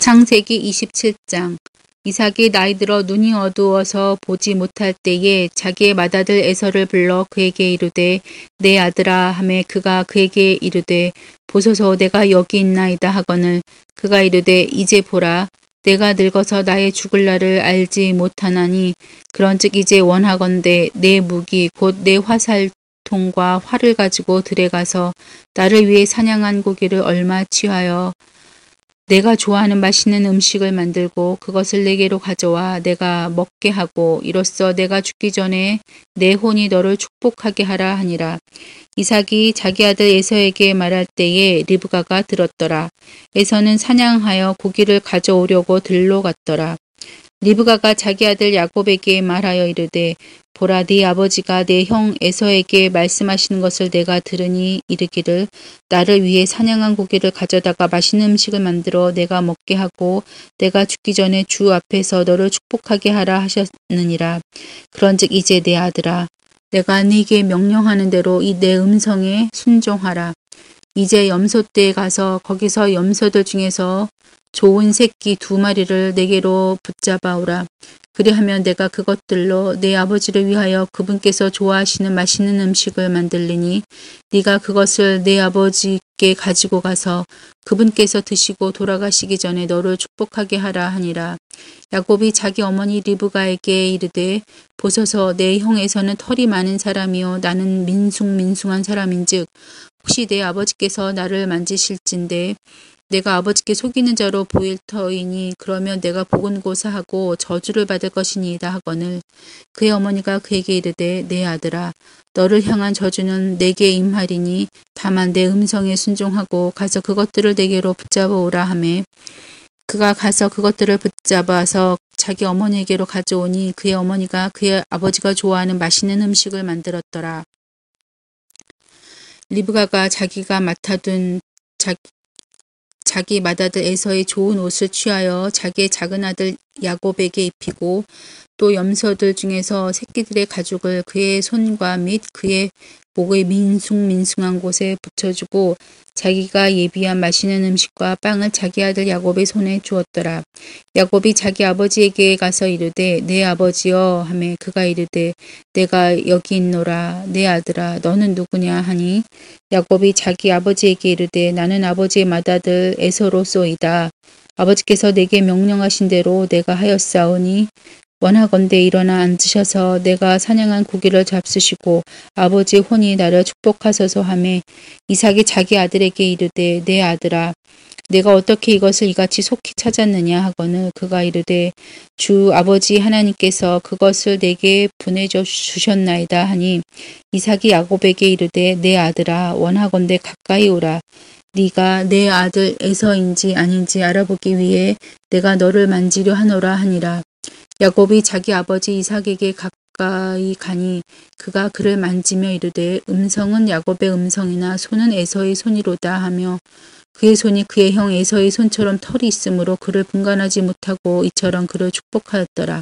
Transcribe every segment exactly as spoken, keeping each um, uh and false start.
창세기 이십칠 장. 이삭이 나이 들어 눈이 어두워서 보지 못할 때에 자기의 맏아들 에서를 불러 그에게 이르되 내 아들아 하매 그가 그에게 이르되 보소서 내가 여기 있나이다 하거늘 그가 이르되 이제 보라 내가 늙어서 나의 죽을 날을 알지 못하나니 그런즉 이제 원하건대 내 무기 곧 내 화살통과 활을 가지고 들에 가서 나를 위해 사냥한 고기를 얼마 취하여 내가 좋아하는 맛있는 음식을 만들고 그것을 내게로 가져와 내가 먹게 하고 이로써 내가 죽기 전에 내 혼이 너를 축복하게 하라 하니라. 이삭이 자기 아들 에서에게 말할 때에 리브가가 들었더라. 에서는 사냥하여 고기를 가져오려고 들로 갔더라. 리브가가 자기 아들 야곱에게 말하여 이르되 보라 네 아버지가 내 형 에서에게 말씀하시는 것을 내가 들으니 이르기를 나를 위해 사냥한 고기를 가져다가 맛있는 음식을 만들어 내가 먹게 하고 내가 죽기 전에 주 앞에서 너를 축복하게 하라 하셨느니라. 그런즉 이제 내 아들아 내가 네게 명령하는 대로 이 내 음성에 순종하라. 이제 염소떼에 가서 거기서 염소들 중에서 좋은 새끼 두 마리를 내게로 붙잡아오라. 그리하면 내가 그것들로 내 아버지를 위하여 그분께서 좋아하시는 맛있는 음식을 만들리니 네가 그것을 내 아버지께 가지고 가서 그분께서 드시고 돌아가시기 전에 너를 축복하게 하라 하니라. 야곱이 자기 어머니 리브가에게 이르되 보소서 내 형에서는 털이 많은 사람이요 나는 민숭민숭한 사람인즉 혹시 내 아버지께서 나를 만지실진데 내가 아버지께 속이는 자로 보일 터이니 그러면 내가 보곤고사하고 저주를 받을 것이니이다 하거늘 그의 어머니가 그에게 이르되 내 아들아 너를 향한 저주는 내게 임하리니 다만 내 음성에 순종하고 가서 그것들을 내게로 붙잡아오라 하매 그가 가서 그것들을 붙잡아서 자기 어머니에게로 가져오니 그의 어머니가 그의 아버지가 좋아하는 맛있는 음식을 만들었더라. 리브가가 자기가 맡아둔 자기 자기 맏아들 에서의 좋은 옷을 취하여 자기의 작은 아들 야곱에게 입히고 또 염소들 중에서 새끼들의 가죽을 그의 손과 및 그의 목의 민숭민숭한 곳에 붙여주고 자기가 예비한 맛있는 음식과 빵을 자기 아들 야곱의 손에 주었더라. 야곱이 자기 아버지에게 가서 이르되 내 아버지여 하매 그가 이르되 내가 여기 있노라. 내 아들아 너는 누구냐 하니 야곱이 자기 아버지에게 이르되 나는 아버지의 맏아들 에서로소이다. 아버지께서 내게 명령하신 대로 내가 하였사오니 원하건대 일어나 앉으셔서 내가 사냥한 고기를 잡수시고 아버지의 혼이 나를 축복하소서 하매 이삭이 자기 아들에게 이르되 내 아들아 내가 어떻게 이것을 이같이 속히 찾았느냐 하거늘 그가 이르되 주 아버지 하나님께서 그것을 내게 보내줘 주셨나이다 하니 이삭이 야곱에게 이르되 내 아들아 원하건대 가까이 오라. 네가 내 아들 에서인지 아닌지 알아보기 위해 내가 너를 만지려 하노라 하니라. 야곱이 자기 아버지 이삭에게 가까이 가니 그가 그를 만지며 이르되 음성은 야곱의 음성이나 손은 에서의 손이로다 하며 그의 손이 그의 형 에서의 손처럼 털이 있으므로 그를 분간하지 못하고 이처럼 그를 축복하였더라.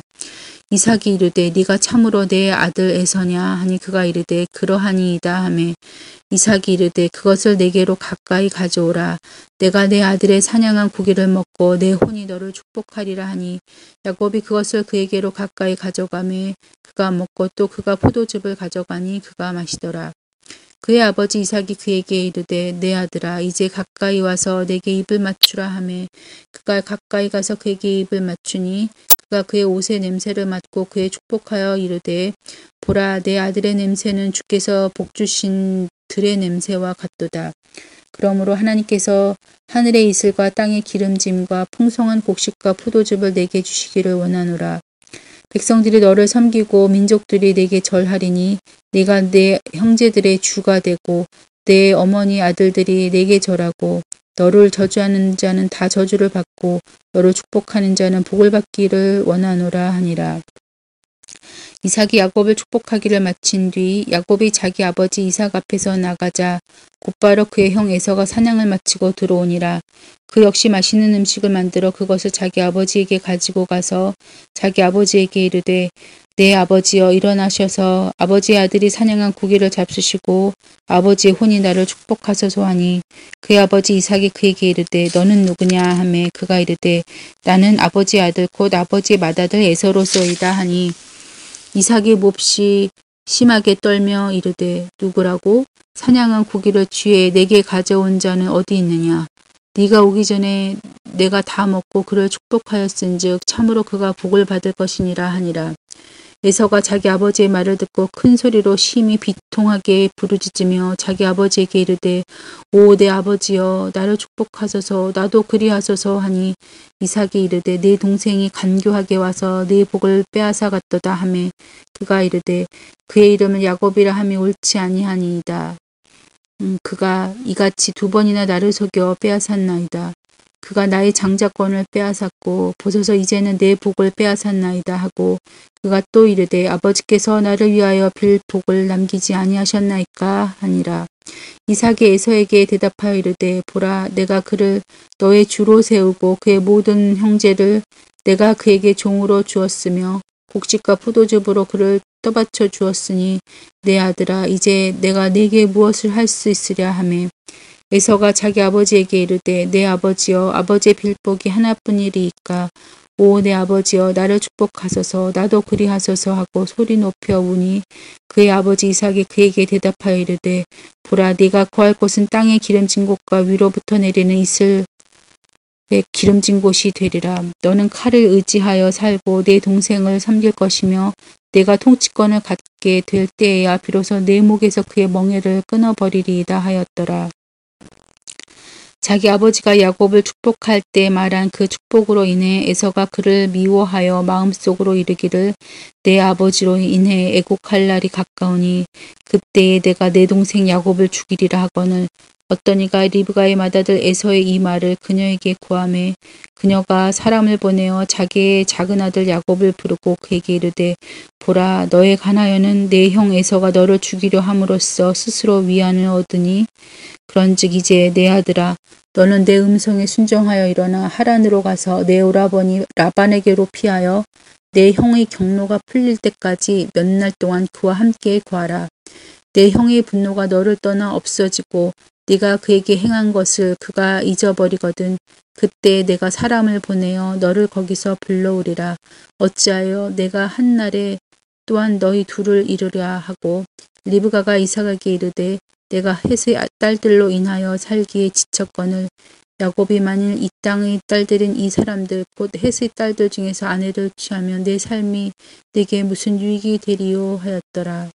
이삭이 이르되 네가 참으로 내 아들 에서냐 하니 그가 이르되 그러하니이다 하매 이삭이 이르되 그것을 내게로 가까이 가져오라. 내가 내 아들의 사냥한 고기를 먹고 내 혼이 너를 축복하리라 하니 야곱이 그것을 그에게로 가까이 가져가매 그가 먹고 또 그가 포도즙을 가져가니 그가 마시더라. 그의 아버지 이삭이 그에게 이르되 내 아들아 이제 가까이 와서 내게 입을 맞추라 하매 그가 가까이 가서 그에게 입을 맞추니 그가 그의 옷의 냄새를 맡고 그의 축복하여 이르되 보라 내 아들의 냄새는 주께서 복주신 들의 냄새와 같도다. 그러므로 하나님께서 하늘의 이슬과 땅의 기름짐과 풍성한 곡식과 포도즙을 내게 주시기를 원하노라. 백성들이 너를 섬기고 민족들이 내게 절하리니 네가 내 형제들의 주가 되고 내 어머니 아들들이 내게 절하고 너를 저주하는 자는 다 저주를 받고 너를 축복하는 자는 복을 받기를 원하노라 하니라. 이삭이 야곱을 축복하기를 마친 뒤 야곱이 자기 아버지 이삭 앞에서 나가자 곧바로 그의 형 에서가 사냥을 마치고 들어오니라. 그 역시 맛있는 음식을 만들어 그것을 자기 아버지에게 가지고 가서 자기 아버지에게 이르되 내 아버지여 일어나셔서 아버지의 아들이 사냥한 고기를 잡수시고 아버지의 혼이 나를 축복하소서 하니 그의 아버지 이삭이 그에게 이르되 너는 누구냐 하매 그가 이르되 나는 아버지의 아들 곧 아버지의 맏아들 에서로소이다 하니 이삭이 몹시 심하게 떨며 이르되 누구라고? 사냥한 고기를 취해 내게 가져온 자는 어디 있느냐? 네가 오기 전에 내가 다 먹고 그를 축복하였은즉 참으로 그가 복을 받을 것이니라 하니라. 에서가 자기 아버지의 말을 듣고 큰 소리로 심히 비통하게 부르짖으며 자기 아버지에게 이르되 오 내 아버지여 나를 축복하소서 나도 그리하소서 하니 이삭이 이르되 내 동생이 간교하게 와서 네 복을 빼앗아 갔도다 하매 그가 이르되 그의 이름을 야곱이라 함이 옳지 아니하니이다. 음, 그가 이같이 두 번이나 나를 속여 빼앗았나이다. 그가 나의 장자권을 빼앗았고 보소서 이제는 내 복을 빼앗았나이다 하고 그가 또 이르되 아버지께서 나를 위하여 빌 복을 남기지 아니하셨나이까 하니라. 이삭이 에서에게 대답하여 이르되 보라 내가 그를 너의 주로 세우고 그의 모든 형제를 내가 그에게 종으로 주었으며 곡식과 포도즙으로 그를 떠받쳐 주었으니 내 아들아 이제 내가 네게 무엇을 할 수 있으랴 하매 에서가 자기 아버지에게 이르되 내 아버지여 아버지의 빌복이 하나뿐이리이까 오 내 아버지여 나를 축복하소서 나도 그리하소서 하고 소리 높여 우니 그의 아버지 이삭이 그에게 대답하여 이르되 보라 네가 거할 곳은 땅의 기름진 곳과 위로부터 내리는 이슬의 기름진 곳이 되리라. 너는 칼을 의지하여 살고 내 동생을 섬길 것이며 내가 통치권을 갖게 될 때에야 비로소 내 목에서 그의 멍에를 끊어버리리이다 하였더라. 자기 아버지가 야곱을 축복할 때 말한 그 축복으로 인해 에서가 그를 미워하여 마음속으로 이르기를 내 아버지로 인해 애곡할 날이 가까우니 그때에 내가 내 동생 야곱을 죽이리라 하거늘 어떤 이가 리브가의 맏아들 에서의 이 말을 그녀에게 고하매 그녀가 사람을 보내어 자기의 작은 아들 야곱을 부르고 그에게 이르되 보라 너의 가나여는 내 형 에서가 너를 죽이려 함으로써 스스로 위안을 얻으니 그런즉 이제 내 아들아 너는 내 음성에 순종하여 일어나 하란으로 가서 내 오라버니 라반에게로 피하여 내 형의 경로가 풀릴 때까지 몇 날 동안 그와 함께 거하라. 내 형의 분노가 너를 떠나 없어지고 네가 그에게 행한 것을 그가 잊어버리거든 그때 내가 사람을 보내어 너를 거기서 불러오리라. 어찌하여 내가 한날에 또한 너희 둘을 이루랴 하고 리브가가 이삭에게 이르되 내가 헷의 딸들로 인하여 살기에 지쳤거늘 야곱이 만일 이 땅의 딸들인 이 사람들 곧 헷의 딸들 중에서 아내를 취하면 내 삶이 내게 무슨 유익이 되리요 하였더라.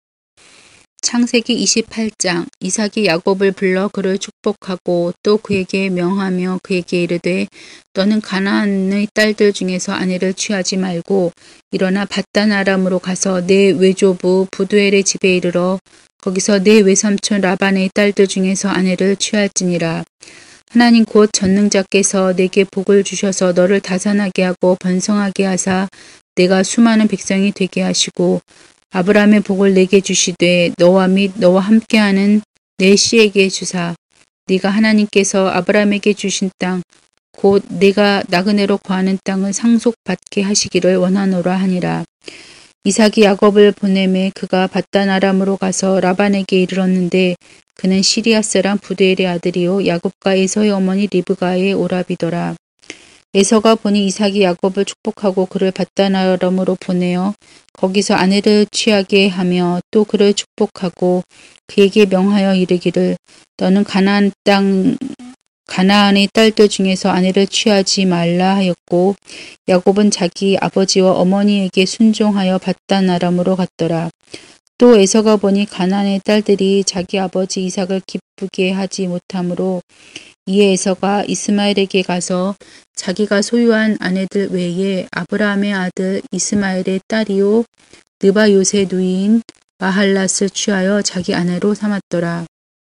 창세기 이십팔 장 이삭이 야곱을 불러 그를 축복하고 또 그에게 명하며 그에게 이르되 너는 가나안의 딸들 중에서 아내를 취하지 말고 일어나 밧단 아람으로 가서 내 외조부 부두엘의 집에 이르러 거기서 내 외삼촌 라반의 딸들 중에서 아내를 취할지니라. 하나님 곧 전능자께서 내게 복을 주셔서 너를 다산하게 하고 번성하게 하사 내가 수많은 백성이 되게 하시고 아브라함의 복을 내게 주시되 너와 및 너와 함께하는 내 씨에게 주사 네가 하나님께서 아브라함에게 주신 땅 곧 내가 나그네로 거하는 땅을 상속받게 하시기를 원하노라 하니라. 이삭이 야곱을 보내매 그가 밧단 아람으로 가서 라반에게 이르렀는데 그는 시리아 사람 부두엘의 아들이요 야곱과 에서의 어머니 리브가의 오라비더라. 에서가 보니 이삭이 야곱을 축복하고 그를 밧단 아람으로 보내어 거기서 아내를 취하게 하며 또 그를 축복하고 그에게 명하여 이르기를 너는 가나안 땅 가나안의 딸들 중에서 아내를 취하지 말라 하였고 야곱은 자기 아버지와 어머니에게 순종하여 밧단 아람으로 갔더라. 또 에서가 보니 가나안의 딸들이 자기 아버지 이삭을 기쁘게 하지 못하므로 이에 에서가 이스마엘에게 가서 자기가 소유한 아내들 외에 아브라함의 아들 이스마엘의 딸이요 느바요새 누이인 마할랏을 취하여 자기 아내로 삼았더라.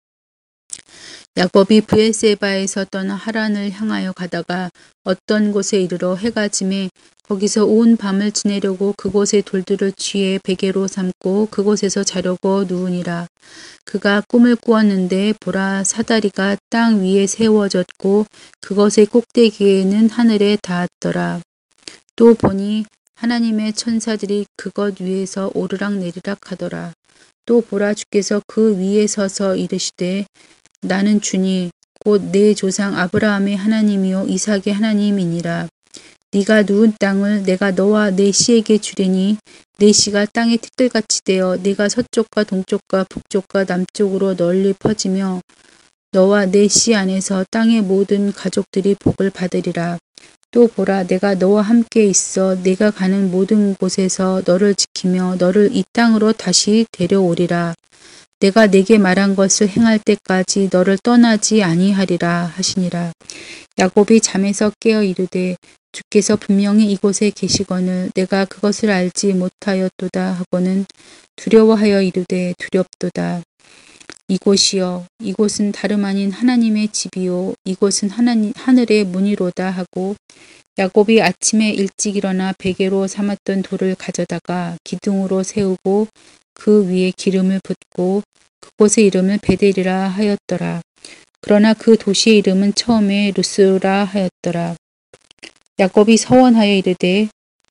야곱이 브에세바에서 떠나 하란을 향하여 가다가 어떤 곳에 이르러 해가 지매 거기서 온 밤을 지내려고 그곳의 돌들을 취해 베개로 삼고 그곳에서 자려고 누우니라. 그가 꿈을 꾸었는데 보라 사다리가 땅 위에 세워졌고 그것의 꼭대기에는 하늘에 닿았더라. 또 보니 하나님의 천사들이 그것 위에서 오르락내리락 하더라. 또 보라, 주께서 그 위에 서서 이르시되 나는 주니 곧 내 조상 아브라함의 하나님이요 이삭의 하나님이니라. 네가 누운 땅을 내가 너와 내 씨에게 주리니 내 씨가 땅의 티끌같이 되어 네가 서쪽과 동쪽과 북쪽과 남쪽으로 널리 퍼지며 너와 내 씨 안에서 땅의 모든 가족들이 복을 받으리라. 또 보라, 내가 너와 함께 있어 네가 가는 모든 곳에서 너를 지키며 너를 이 땅으로 다시 데려오리라. 내가 네게 말한 것을 행할 때까지 너를 떠나지 아니하리라 하시니라. 야곱이 잠에서 깨어 이르되 주께서 분명히 이곳에 계시거늘 내가 그것을 알지 못하였도다 하고는 두려워하여 이르되 두렵도다. 이곳이여, 이곳은 다름 아닌 하나님의 집이요 이곳은 하나님, 하늘의 문이로다 하고 야곱이 아침에 일찍 일어나 베개로 삼았던 돌을 가져다가 기둥으로 세우고 그 위에 기름을 붓고 그곳의 이름을 베델이라 하였더라. 그러나 그 도시의 이름은 처음에 루스라 하였더라. 야곱이 서원하여 이르되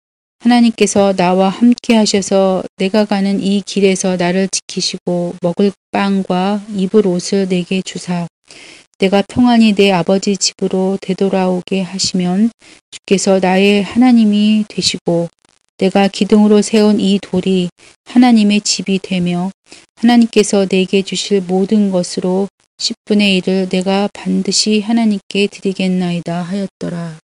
하나님께서 나와 함께 하셔서 내가 가는 이 길에서 나를 지키시고 먹을 빵과 입을 옷을 내게 주사 내가 평안히 내 아버지 집으로 되돌아오게 하시면 주께서 나의 하나님이 되시고 내가 기둥으로 세운 이 돌이 하나님의 집이 되며 하나님께서 내게 주실 모든 것으로 십분의 일을 내가 반드시 하나님께 드리겠나이다 하였더라.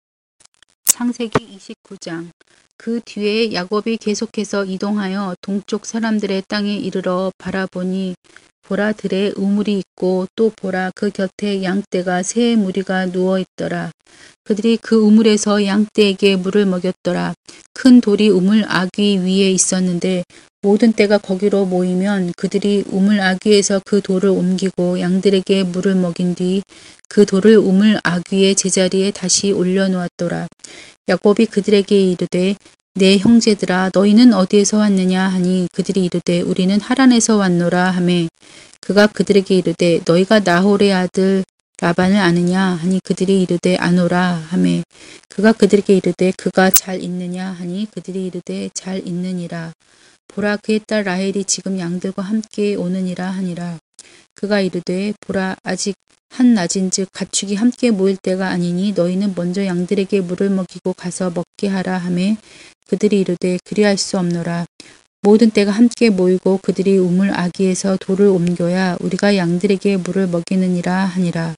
창세기 이십구 장. 그 뒤에 야곱이 계속해서 이동하여 동쪽 사람들의 땅에 이르러 바라보니 보라, 들에 우물이 있고 또 보라, 그 곁에 양떼가 세 무리가 누워 있더라. 그들이 그 우물에서 양떼에게 물을 먹였더라. 큰 돌이 우물 아귀 위에 있었는데 모든 떼가 거기로 모이면 그들이 우물 아귀에서 그 돌을 옮기고 양들에게 물을 먹인 뒤 그 돌을 우물 아귀의 제자리에 다시 올려놓았더라. 야곱이 그들에게 이르되 내 형제들아 너희는 어디에서 왔느냐 하니 그들이 이르되 우리는 하란에서 왔노라 하매 그가 그들에게 이르되 너희가 나홀의 아들 라반을 아느냐 하니 그들이 이르되 아노라 하매 그가 그들에게 이르되 그가 잘 있느냐 하니 그들이 이르되 잘 있느니라. 보라, 그의 딸 라헬이 지금 양들과 함께 오느니라 하니라. 그가 이르되 보라, 아직 한낮인즉 가축이 함께 모일 때가 아니니 너희는 먼저 양들에게 물을 먹이고 가서 먹게 하라 하매 그들이 이르되 그리할 수 없노라. 모든 떼가 함께 모이고 그들이 우물 아귀에서 돌을 옮겨야 우리가 양들에게 물을 먹이느니라 하니라.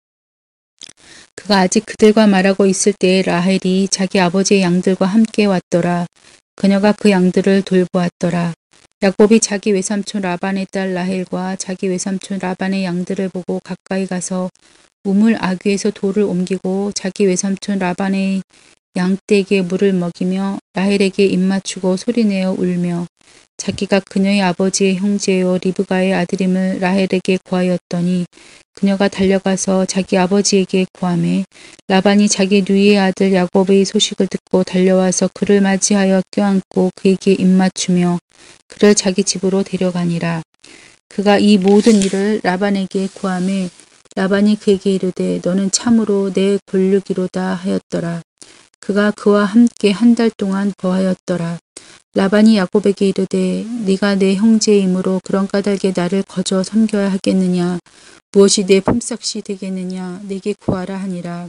그가 아직 그들과 말하고 있을 때에 라헬이 자기 아버지의 양들과 함께 왔더라. 그녀가 그 양들을 돌보았더라. 야곱이 자기 외삼촌 라반의 딸 라헬과 자기 외삼촌 라반의 양들을 보고 가까이 가서 우물 아귀에서 돌을 옮기고 자기 외삼촌 라반의 양떼에게 물을 먹이며 라헬에게 입맞추고 소리내어 울며 자기가 그녀의 아버지의 형제요 리브가의 아들임을 라헬에게 고하였더니 그녀가 달려가서 자기 아버지에게 고하매 라반이 자기 누이의 아들 야곱의 소식을 듣고 달려와서 그를 맞이하여 껴안고 그에게 입맞추며 그를 자기 집으로 데려가니라. 그가 이 모든 일을 라반에게 고하매 라반이 그에게 이르되 너는 참으로 내 권류기로다 하였더라. 그가 그와 함께 한 달 동안 거하였더라. 라반이 야곱에게 이르되 네가 내 형제이므로 그런 까닭에 나를 거저 섬겨야 하겠느냐. 무엇이 내 품삯이 되겠느냐. 내게 구하라 하니라.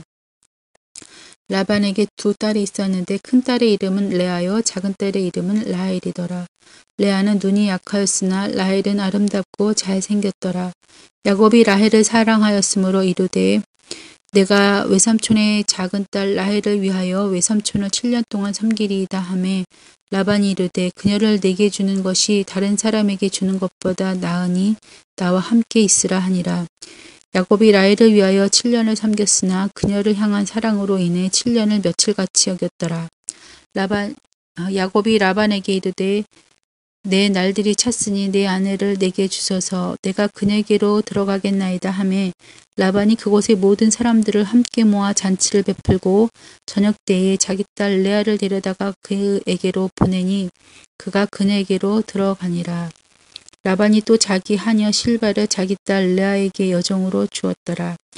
라반에게 두 딸이 있었는데 큰 딸의 이름은 레아요 작은 딸의 이름은 라헬이더라. 레아는 눈이 약하였으나 라헬은 아름답고 잘생겼더라. 야곱이 라헬을 사랑하였으므로 이르되 내가 외삼촌의 작은 딸 라헬을 위하여 외삼촌을 칠 년 동안 섬기리이다 하매 라반이 이르되 그녀를 내게 주는 것이 다른 사람에게 주는 것보다 나으니 나와 함께 있으라 하니라. 야곱이 라헬을 위하여 칠 년을 섬겼으나 그녀를 향한 사랑으로 인해 칠 년을 며칠같이 여겼더라. 라반, 야곱이 라반에게 이르되 내 날들이 찼으니 내 아내를 내게 주소서 내가 그녀에게로 들어가겠나이다 하매 라반이 그곳의 모든 사람들을 함께 모아 잔치를 베풀고 저녁 때에 자기 딸 레아를 데려다가 그에게로 보내니 그가 그녀에게로 들어가니라. 라반이 또 자기 하녀 실바를 자기 딸 레아에게 여종으로 주었더라.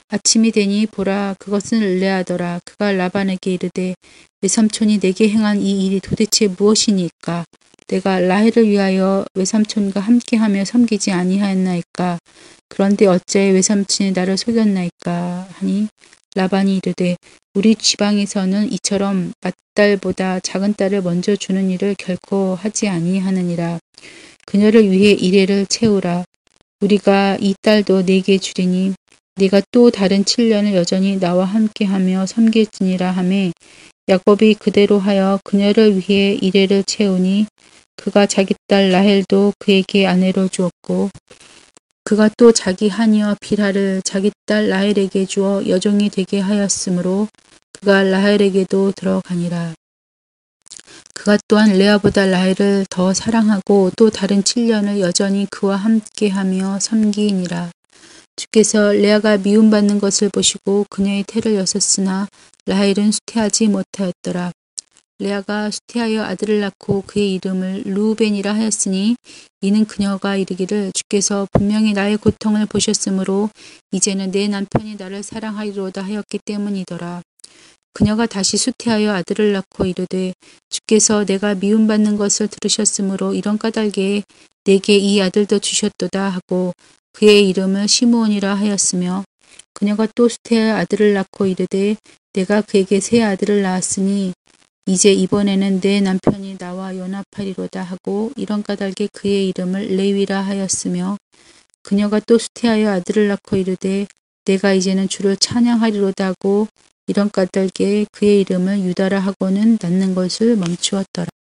아침이 되니 보라 그것은 레아더라. 그가 라반에게 이르되 외삼촌이 내게 행한 이 일이 도대체 무엇이니까? 내가 라헬을 위하여 외삼촌과 함께하며 섬기지 아니하였나이까? 그런데 어찌하여 외삼촌이 나를 속였나이까? 하니 라반이 이르되 우리 지방에서는 이처럼 맏딸보다 작은 딸을 먼저 주는 일을 결코 하지 아니하느니라. 그녀를 위해 이레를 채우라. 우리가 이 딸도 네게 주리니 네가 또 다른 칠 년을 여전히 나와 함께하며 섬길지니라 하매 야곱이 그대로 하여 그녀를 위해 이레를 채우니 그가 자기 딸 라헬도 그에게 아내로 주었고 그가 또 자기 하니와 빌하를 자기 딸 라헬에게 주어 여종이 되게 하였으므로 그가 라헬에게도 들어가니라. 그가 또한 레아보다 라헬을 더 사랑하고 또 다른 칠 년을 여전히 그와 함께하며 섬기니라. 주께서 레아가 미움받는 것을 보시고 그녀의 태를 여셨으나 라헬은 수태하지 못하였더라. 레아가 수태하여 아들을 낳고 그의 이름을 르우벤이라 하였으니 이는 그녀가 이르기를 주께서 분명히 나의 고통을 보셨으므로 이제는 내 남편이 나를 사랑하리로다 하였기 때문이더라. 그녀가 다시 수태하여 아들을 낳고 이르되 주께서 내가 미움받는 것을 들으셨으므로 이런 까닭에 내게 이 아들도 주셨도다 하고 그의 이름을 시므온이라 하였으며 그녀가 또 수태하여 아들을 낳고 이르되 내가 그에게 새 아들을 낳았으니 이제 이번에는 내 남편이 나와 연합하리로다 하고 이런 까닭에 그의 이름을 레위라 하였으며 그녀가 또 수태하여 아들을 낳고 이르되 내가 이제는 주를 찬양하리로다 하고 이런 까닭에 그의 이름을 유다라 하고는 낳는 것을 멈추었더라.